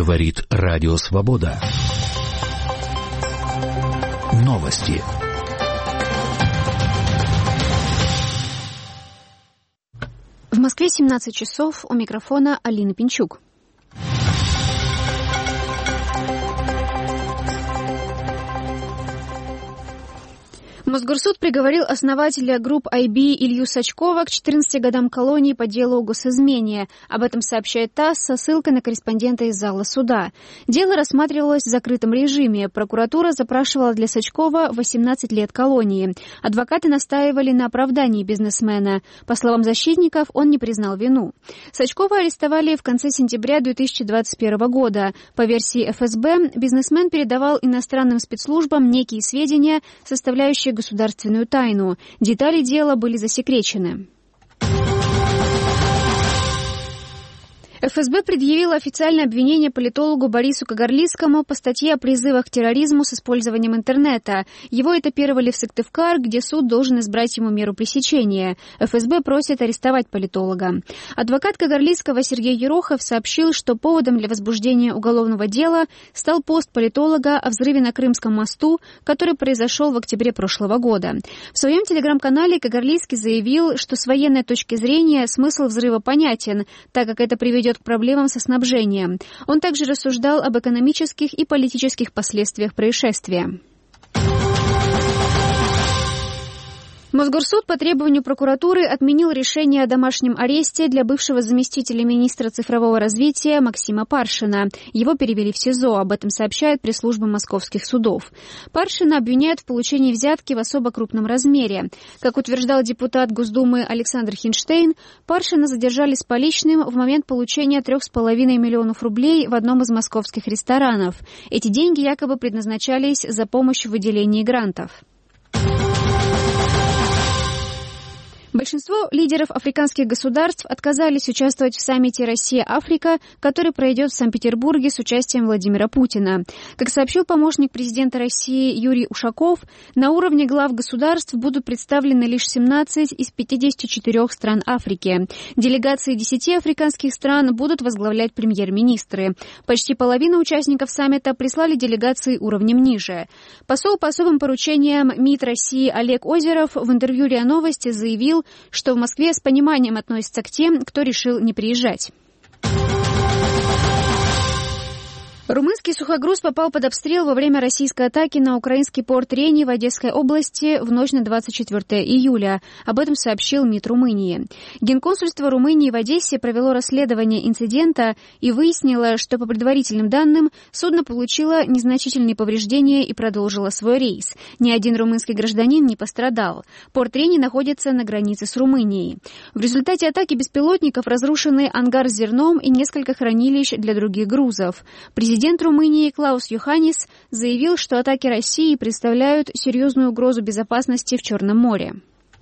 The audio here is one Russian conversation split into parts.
Говорит Радио Свобода. Новости. В Москве 17 часов. У микрофона Алина Пинчук. Мосгорсуд приговорил основателя групп IB Илью Сачкова к 14 годам колонии по делу о госизмене. Об этом сообщает ТАСС со ссылкой на корреспондента из зала суда. Дело рассматривалось в закрытом режиме. Прокуратура запрашивала для Сачкова 18 лет колонии. Адвокаты настаивали на оправдании бизнесмена. По словам защитников, он не признал вину. Сачкова арестовали в конце сентября 2021 года. По версии ФСБ, бизнесмен передавал иностранным спецслужбам некие сведения, составляющие государственную тайну. Детали дела были засекречены. ФСБ предъявила официальное обвинение политологу Борису Кагарлицкому по статье о призывах к терроризму с использованием интернета. Его этапировали в Сыктывкар, где суд должен избрать ему меру пресечения. ФСБ просит арестовать политолога. Адвокат Кагарлицкого Сергей Ерохов сообщил, что поводом для возбуждения уголовного дела стал пост политолога о взрыве на Крымском мосту, который произошел в октябре прошлого года. В своем телеграм-канале Кагарлицкий заявил, что с военной точки зрения смысл взрыва понятен, так как это приведет к проблемам со снабжением. Он также рассуждал об экономических и политических последствиях происшествия. Мосгорсуд по требованию прокуратуры отменил решение о домашнем аресте для бывшего заместителя министра цифрового развития Максима Паршина. Его перевели в СИЗО, об этом сообщает пресс-служба московских судов. Паршина обвиняют в получении взятки в особо крупном размере. Как утверждал депутат Госдумы Александр Хинштейн, Паршина задержали с поличным в момент получения 3,5 миллионов рублей в одном из московских ресторанов. Эти деньги якобы предназначались за помощь в выделении грантов. Большинство лидеров африканских государств отказались участвовать в саммите «Россия-Африка», который пройдет в Санкт-Петербурге с участием Владимира Путина. Как сообщил помощник президента России Юрий Ушаков, на уровне глав государств будут представлены лишь 17 из 54 стран Африки. Делегации 10 африканских стран будут возглавлять премьер-министры. Почти половина участников саммита прислали делегации уровнем ниже. Посол по особым поручениям МИД России Олег Озеров в интервью РИА Новости заявил, что в Москве с пониманием относятся к тем, кто решил не приезжать. Румынский сухогруз попал под обстрел во время российской атаки на украинский порт Рени в Одесской области в ночь на 24 июля. Об этом сообщил МИД Румынии. Генконсульство Румынии в Одессе провело расследование инцидента и выяснило, что по предварительным данным судно получило незначительные повреждения и продолжило свой рейс. Ни один румынский гражданин не пострадал. Порт Рени находится на границе с Румынией. В результате атаки беспилотников разрушены ангар с зерном и несколько хранилищ для других грузов. Президент Румынии Клаус Йоханнис заявил, что атаки России представляют серьезную угрозу безопасности в Черном море.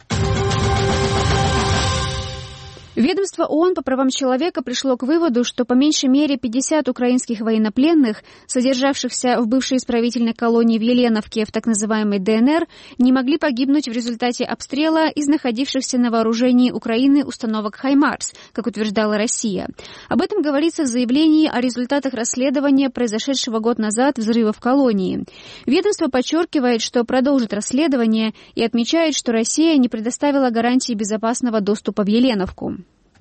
Ведомство ООН по правам человека пришло к выводу, что по меньшей мере 50 украинских военнопленных, содержавшихся в бывшей исправительной колонии в Еленовке в так называемой ДНР, не могли погибнуть в результате обстрела из находившихся на вооружении Украины установок «Хаймарс», как утверждала Россия. Об этом говорится в заявлении о результатах расследования произошедшего год назад взрыва в колонии. Ведомство подчеркивает, что продолжит расследование и отмечает, что Россия не предоставила гарантии безопасного доступа в Еленовку.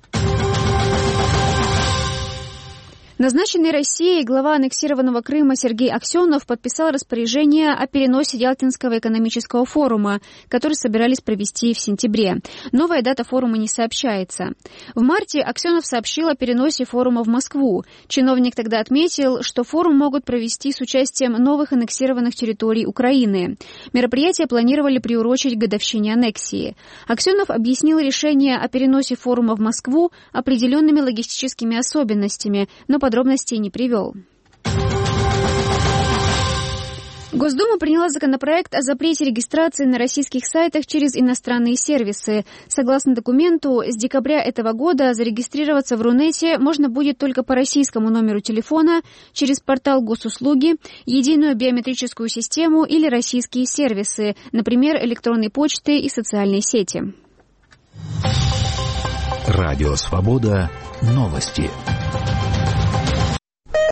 Назначенный Россией глава аннексированного Крыма Сергей Аксенов подписал распоряжение о переносе Ялтинского экономического форума, который собирались провести в сентябре. Новая дата форума не сообщается. В марте Аксенов сообщил о переносе форума в Москву. Чиновник тогда отметил, что форум могут провести с участием новых аннексированных территорий Украины. Мероприятие планировали приурочить к годовщине аннексии. Аксенов объяснил решение о переносе форума в Москву определенными логистическими особенностями, но подробностей не привел. Госдума приняла законопроект о запрете регистрации на российских сайтах через иностранные сервисы. Согласно документу, с декабря этого года зарегистрироваться в Рунете можно будет только по российскому номеру телефона, через портал госуслуги, единую биометрическую систему или российские сервисы, например, электронной почты и социальные сети. Радио Свобода. Новости.